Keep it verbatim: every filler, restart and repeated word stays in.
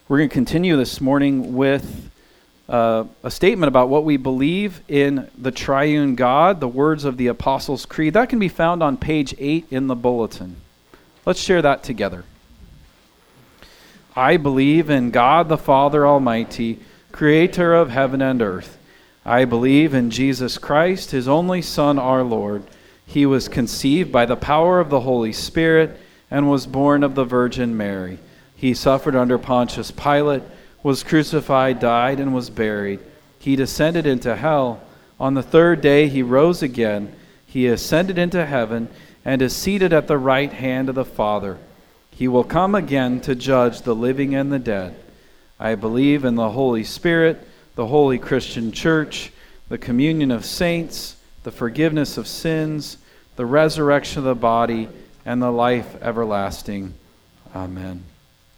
We're going to continue this morning with uh, a statement about what we believe in the triune God, the words of the Apostles' Creed. That can be found on page eight in the bulletin. Let's share that together. I believe in God the Father Almighty, creator of heaven and earth. I believe in Jesus Christ, his only Son, our Lord. He was conceived by the power of the Holy Spirit and was born of the Virgin Mary. He suffered under Pontius Pilate, was crucified, died, and was buried. He descended into hell. On the third day he rose again. He ascended into heaven and is seated at the right hand of the Father. He will come again to judge the living and the dead. I believe in the Holy Spirit, the holy Christian church, the communion of saints, the forgiveness of sins, the resurrection of the body, and the life everlasting. Amen.